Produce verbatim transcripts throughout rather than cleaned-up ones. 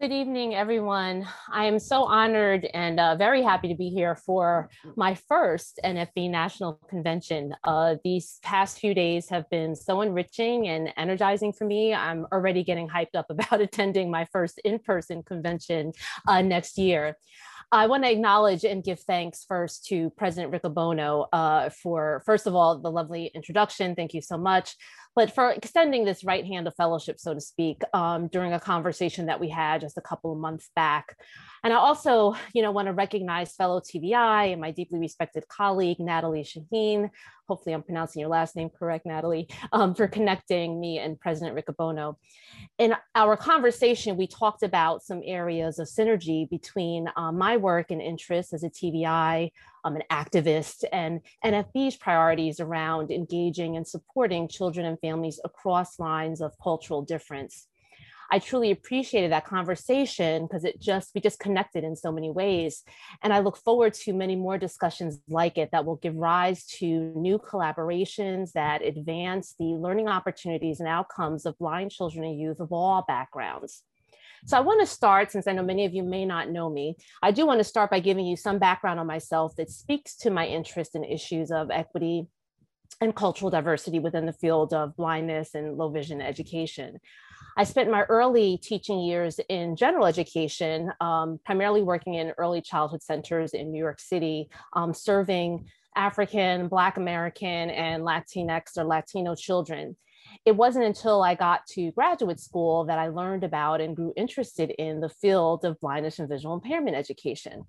Good evening, everyone. I am so honored and uh, very happy to be here for my first N F B National Convention. Uh, these past few days have been so enriching and energizing for me. I'm already getting hyped up about attending my first in-person convention uh, next year. I want to acknowledge and give thanks first to President Riccobono uh, for, first of all, the lovely introduction. Thank you so much. But for extending this right hand of fellowship, so to speak, um, during a conversation that we had just a couple of months back. And I also, you know, want to recognize fellow T V I and my deeply respected colleague, Natalie Shaheen. Hopefully I'm pronouncing your last name correct, Natalie, um, for connecting me and President Riccobono. In our conversation, we talked about some areas of synergy between um, my work and interests as a T V I, um, an activist, and N F B's priorities around engaging and supporting children and families across lines of cultural difference. I truly appreciated that conversation because it just, we just connected in so many ways. And I look forward to many more discussions like it that will give rise to new collaborations that advance the learning opportunities and outcomes of blind children and youth of all backgrounds. So I want to start, since I know many of you may not know me, I do want to start by giving you some background on myself that speaks to my interest in issues of equity and cultural diversity within the field of blindness and low vision education. I spent my early teaching years in general education, um, primarily working in early childhood centers in New York City, um, serving African, Black American, and Latinx or Latino children. It wasn't until I got to graduate school that I learned about and grew interested in the field of blindness and visual impairment education.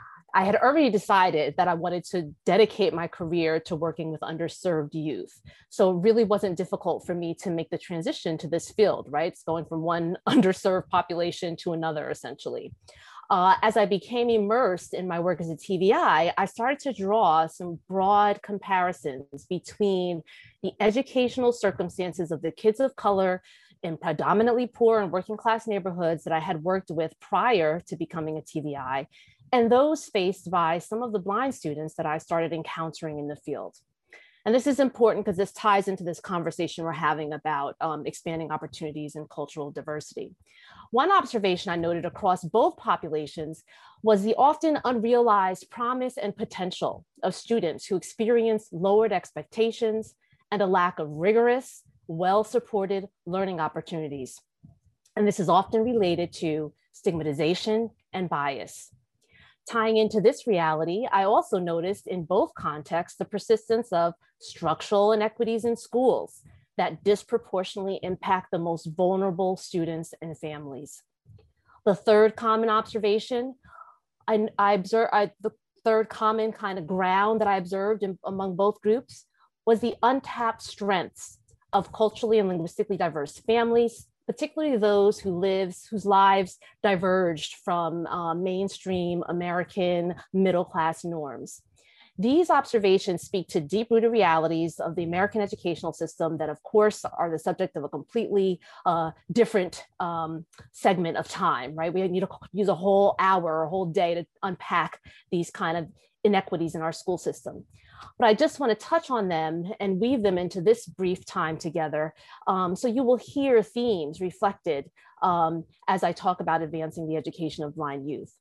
I had already decided that I wanted to dedicate my career to working with underserved youth. So it really wasn't difficult for me to make the transition to this field, right? It's going from one underserved population to another, essentially. Uh, as I became immersed in my work as a T V I, I started to draw some broad comparisons between the educational circumstances of the kids of color in predominantly poor and working class neighborhoods that I had worked with prior to becoming a T V I, and those faced by some of the blind students that I started encountering in the field. And this is important because this ties into this conversation we're having about um, expanding opportunities and cultural diversity. One observation I noted across both populations was the often unrealized promise and potential of students who experience lowered expectations and a lack of rigorous, well-supported learning opportunities. And this is often related to stigmatization and bias. Tying into this reality, I also noticed in both contexts the persistence of structural inequities in schools that disproportionately impact the most vulnerable students and families. The third common observation, I, I observed, I, the third common kind of ground that I observed in, among both groups was the untapped strengths of culturally and linguistically diverse families, particularly those who lives, whose lives diverged from uh, mainstream American middle-class norms. These observations speak to deep-rooted realities of the American educational system that, of course, are the subject of a completely uh, different um, segment of time, right? We need to use a whole hour or a whole day to unpack these kind of inequities in our school system. But I just want to touch on them and weave them into this brief time together. Um, so you will hear themes reflected um, as I talk about advancing the education of blind youth.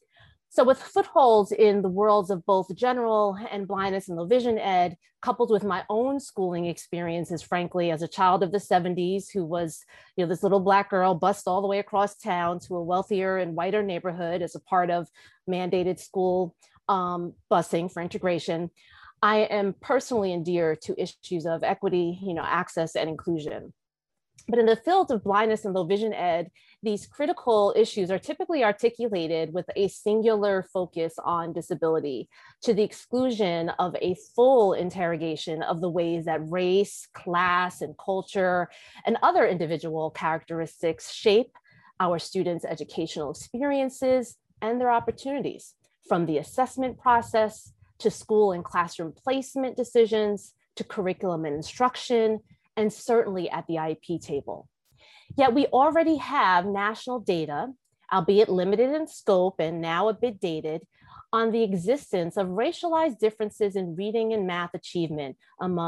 So with footholds in the worlds of both general and blindness and low vision ed, coupled with my own schooling experiences, frankly, as a child of the seventies who was, you know, this little Black girl bused all the way across town to a wealthier and whiter neighborhood as a part of mandated school um, busing for integration, I am personally endeared to issues of equity, you know, access and inclusion. But in the field of blindness and low vision ed, these critical issues are typically articulated with a singular focus on disability, to the exclusion of a full interrogation of the ways that race, class, and culture, and other individual characteristics shape our students' educational experiences and their opportunities, from the assessment process to school and classroom placement decisions, to curriculum and instruction, and certainly at the I E P table. Yet we already have national data, albeit limited in scope and now a bit dated, on the existence of racialized differences in reading and math achievement among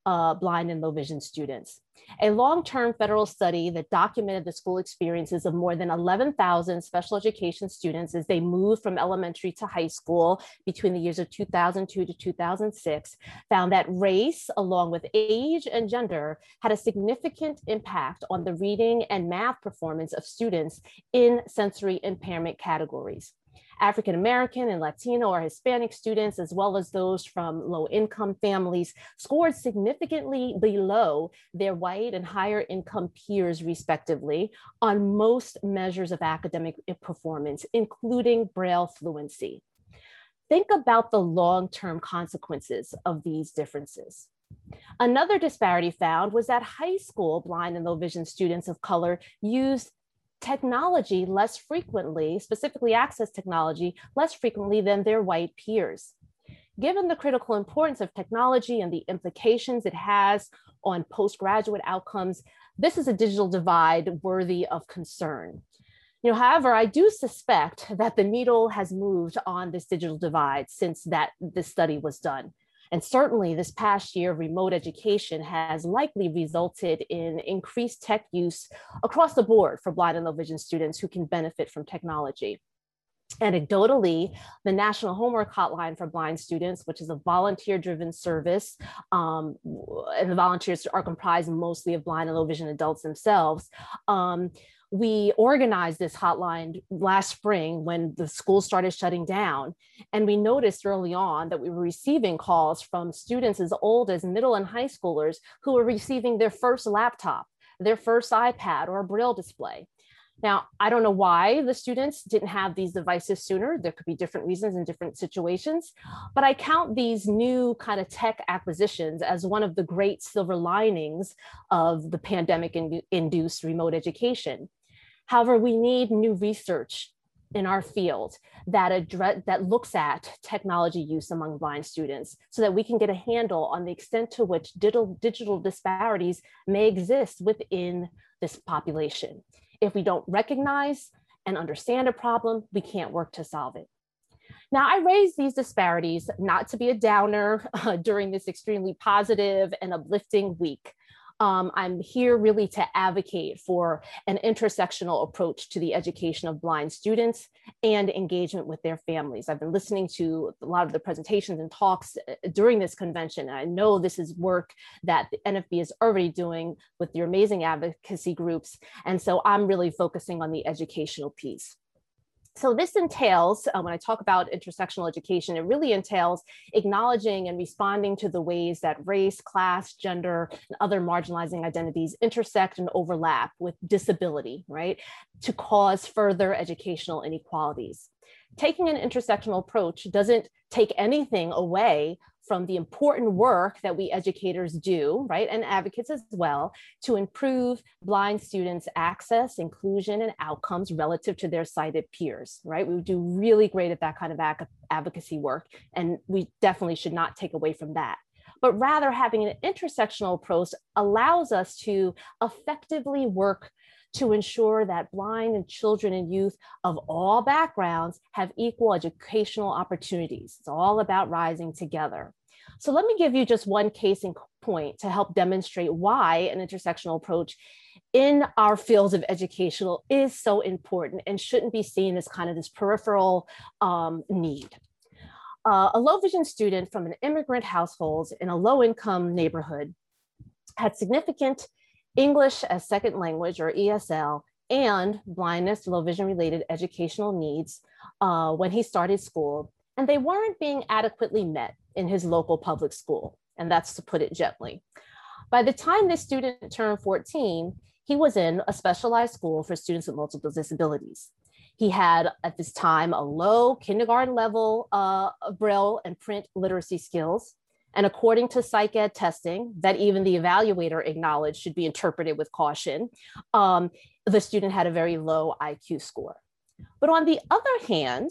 uh, blind and low vision students. A long-term federal study that documented the school experiences of more than eleven thousand special education students as they moved from elementary to high school between the years of two thousand two to two thousand six found that race, along with age and gender, had a significant impact on the reading and math performance of students in sensory impairment categories. African American and Latino or Hispanic students, as well as those from low-income families, scored significantly below their white and higher income peers, respectively, on most measures of academic performance, including Braille fluency. Think about the long-term consequences of these differences. Another disparity found was that high school blind and low vision students of color used technology less frequently, specifically access technology, less frequently than their white peers. Given the critical importance of technology and the implications it has on postgraduate outcomes, this is a digital divide worthy of concern. You know, however, I do suspect that the needle has moved on this digital divide since that this study was done. And certainly this past year, remote education has likely resulted in increased tech use across the board for blind and low vision students who can benefit from technology. Anecdotally, the National Homework Hotline for Blind Students, which is a volunteer-driven service, um, and the volunteers are comprised mostly of blind and low vision adults themselves, um, we organized this hotline last spring when the schools started shutting down. And we noticed early on that we were receiving calls from students as old as middle and high schoolers who were receiving their first laptop, their first iPad or a Braille display. Now, I don't know why the students didn't have these devices sooner. There could be different reasons in different situations, but I count these new kind of tech acquisitions as one of the great silver linings of the pandemic-induced remote education. However, we need new research in our field that address, that looks at technology use among blind students so that we can get a handle on the extent to which digital, digital disparities may exist within this population. If we don't recognize and understand a problem, we can't work to solve it. Now, I raise these disparities not to be a downer uh, during this extremely positive and uplifting week. Um, I'm here really to advocate for an intersectional approach to the education of blind students and engagement with their families. I've been listening to a lot of the presentations and talks during this convention, and I know this is work that the N F B is already doing with your amazing advocacy groups, and so I'm really focusing on the educational piece. So this entails, uh, when I talk about intersectional education, it really entails acknowledging and responding to the ways that race, class, gender, and other marginalizing identities intersect and overlap with disability, right, to cause further educational inequalities. Taking an intersectional approach doesn't take anything away from the important work that we educators do, right, and advocates as well, to improve blind students' access, inclusion, and outcomes relative to their sighted peers, right? We do really great at that kind of advocacy work, and we definitely should not take away from that. But rather, having an intersectional approach allows us to effectively work to ensure that blind and children and youth of all backgrounds have equal educational opportunities. It's all about rising together. So let me give you just one case in point to help demonstrate why an intersectional approach in our fields of educational is so important and shouldn't be seen as kind of this peripheral um, need. Uh, a low vision student from an immigrant household in a low income neighborhood had significant English as second language, or E S L, and blindness, low vision related educational needs uh, when he started school, and they weren't being adequately met in his local public school, and that's to put it gently. By the time this student turned fourteen, he was in a specialized school for students with multiple disabilities. He had, at this time, a low kindergarten level uh, Braille and print literacy skills. And according to psych ed testing that even the evaluator acknowledged should be interpreted with caution, um, the student had a very low I Q score. But on the other hand,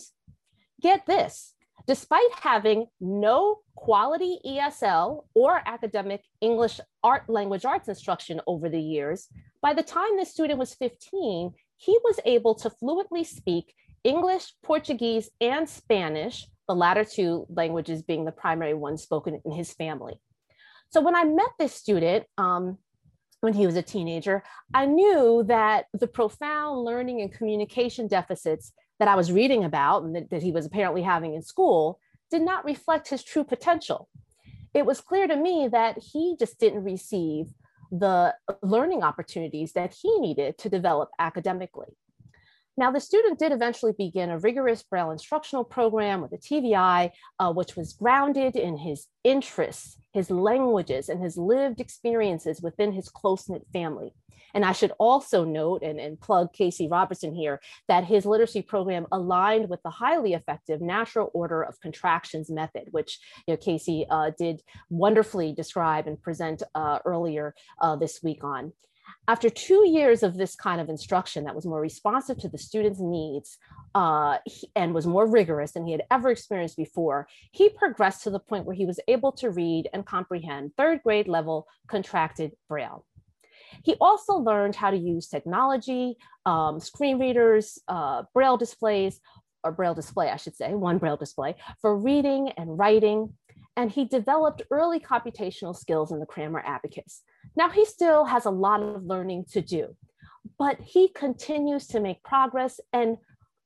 get this, despite having no quality E S L or academic English art language arts instruction over the years, by the time this student was fifteen, he was able to fluently speak English, Portuguese, and Spanish, the latter two languages being the primary ones spoken in his family. So when I met this student, um, when he was a teenager, I knew that the profound learning and communication deficits that I was reading about and that, that he was apparently having in school did not reflect his true potential. It was clear to me that he just didn't receive the learning opportunities that he needed to develop academically. Now, the student did eventually begin a rigorous Braille instructional program with a T V I, uh, which was grounded in his interests, his languages, and his lived experiences within his close-knit family. And I should also note and, and plug Casey Robertson here that his literacy program aligned with the highly effective natural order of contractions method, which you know, Casey uh, did wonderfully describe and present uh, earlier uh, this week on. After two years of this kind of instruction that was more responsive to the student's needs uh, he, and was more rigorous than he had ever experienced before, he progressed to the point where he was able to read and comprehend third grade level contracted Braille. He also learned how to use technology, um, screen readers, uh, Braille displays, or Braille display, I should say, one Braille display, for reading and writing. And he developed early computational skills in the Cranmer Abacus. Now, he still has a lot of learning to do, but he continues to make progress. And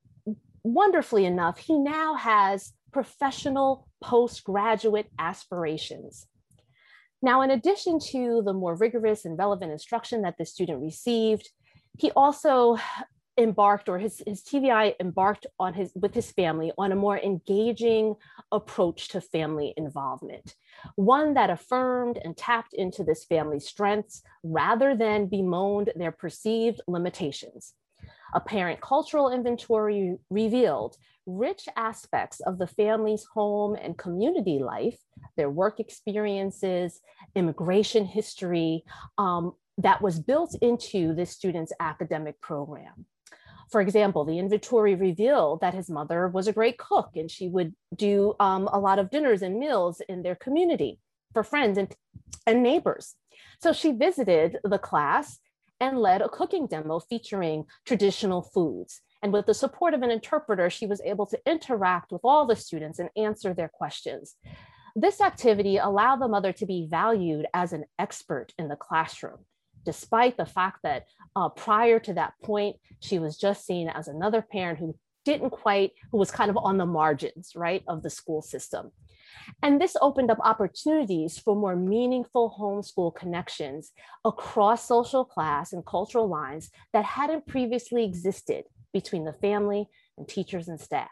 wonderfully enough, he now has professional postgraduate aspirations. Now, in addition to the more rigorous and relevant instruction that the student received, he also embarked, or his, his T V I embarked on his, with his family on a more engaging approach to family involvement, one that affirmed and tapped into this family's strengths rather than bemoaned their perceived limitations. A parent cultural inventory revealed rich aspects of the family's home and community life, their work experiences, immigration history, um, that was built into this student's academic program. For example, the inventory revealed that his mother was a great cook and she would do um, a lot of dinners and meals in their community for friends and, and neighbors. So she visited the class and led a cooking demo featuring traditional foods. And with the support of an interpreter, she was able to interact with all the students and answer their questions. This activity allowed the mother to be valued as an expert in the classroom, despite the fact that uh, prior to that point, she was just seen as another parent who didn't quite, who was kind of on the margins, right, of the school system. And this opened up opportunities for more meaningful homeschool connections across social class and cultural lines that hadn't previously existed between the family and teachers and staff.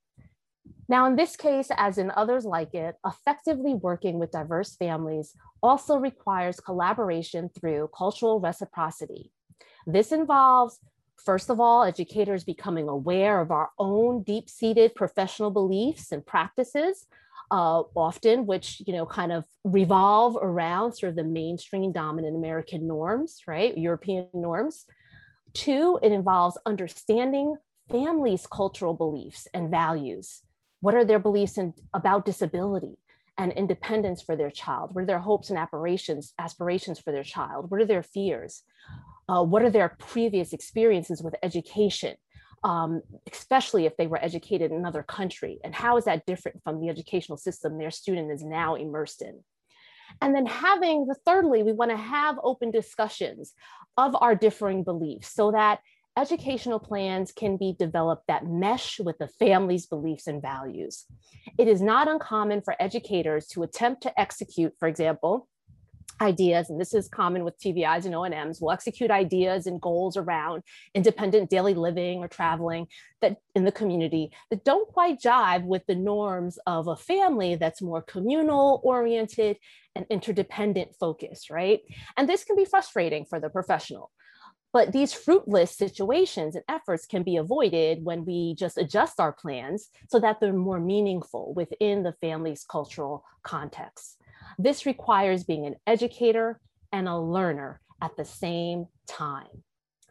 Now, in this case, as in others like it, effectively working with diverse families also requires collaboration through cultural reciprocity. This involves, first of all, educators becoming aware of our own deep-seated professional beliefs and practices, uh, often which, you know, kind of revolve around sort of the mainstream dominant American norms, right, European norms. Two, it involves understanding families' cultural beliefs and values. What are their beliefs in, about disability and independence for their child? What are their hopes and aspirations, aspirations for their child? What are their fears? Uh, what are their previous experiences with education, um, especially if they were educated in another country? And how is that different from the educational system their student is now immersed in? And then having, the thirdly, we want to have open discussions of our differing beliefs so that educational plans can be developed that mesh with the family's beliefs and values. It is not uncommon for educators to attempt to execute, for example, ideas, and this is common with T V Is and O and Ms, will execute ideas and goals around independent daily living or traveling that in the community that don't quite jive with the norms of a family that's more communal oriented and interdependent focused, right? And this can be frustrating for the professional. But these fruitless situations and efforts can be avoided when we just adjust our plans so that they're more meaningful within the family's cultural context. This requires being an educator and a learner at the same time.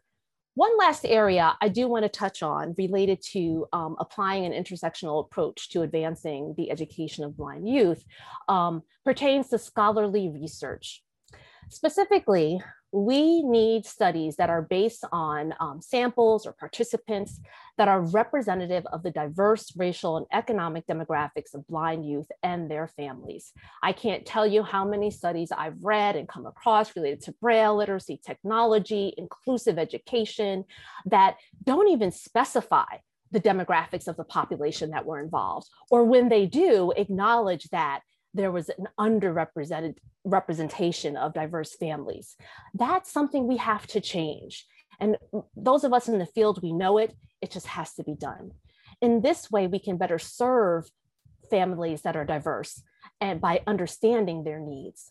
One last area I do want to touch on related to um, applying an intersectional approach to advancing the education of blind youth um, pertains to scholarly research. Specifically, we need studies that are based on um, samples or participants that are representative of the diverse racial and economic demographics of blind youth and their families. I can't tell you how many studies I've read and come across related to Braille literacy, technology, inclusive education that don't even specify the demographics of the population that were involved, or when they do, acknowledge that there was an underrepresented representation of diverse families. That's something we have to change. And those of us in the field, we know it, it just has to be done. In this way, we can better serve families that are diverse and by understanding their needs.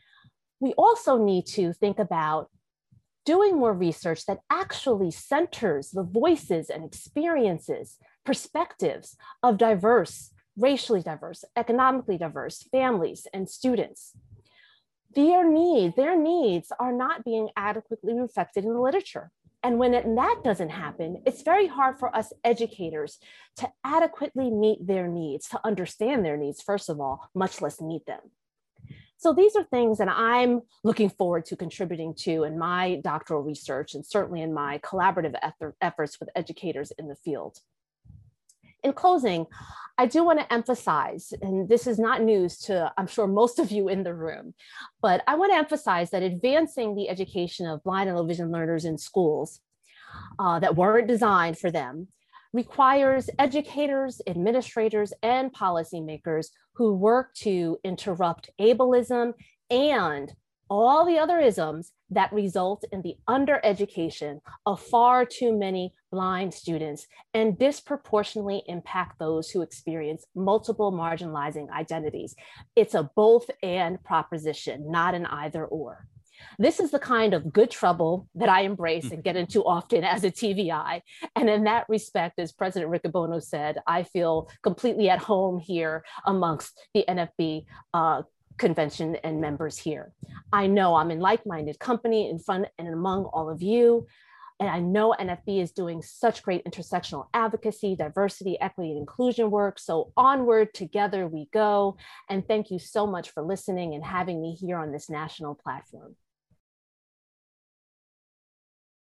We also need to think about doing more research that actually centers the voices and experiences, perspectives of diverse, racially diverse, economically diverse families and students. Their needs, their needs are not being adequately reflected in the literature. And when it, that doesn't happen, it's very hard for us educators to adequately meet their needs, to understand their needs, first of all, much less meet them. So these are things that I'm looking forward to contributing to in my doctoral research and certainly in my collaborative efforts with educators in the field. In closing, I do want to emphasize, and this is not news to, I'm sure, most of you in the room, but I want to emphasize that advancing the education of blind and low vision learners in schools uh, that weren't designed for them requires educators, administrators, and policymakers who work to interrupt ableism and all the other isms that result in the undereducation of far too many blind students and disproportionately impact those who experience multiple marginalizing identities. It's a both and proposition, not an either or. This is the kind of good trouble that I embrace and get into often as a T V I. And in that respect, as President Riccobono said, I feel completely at home here amongst the N F B uh, convention and members here. I know I'm in like-minded company in front and among all of you. And I know N F B is doing such great intersectional advocacy, diversity, equity, and inclusion work. So onward, together we go. And thank you so much for listening and having me here on this national platform.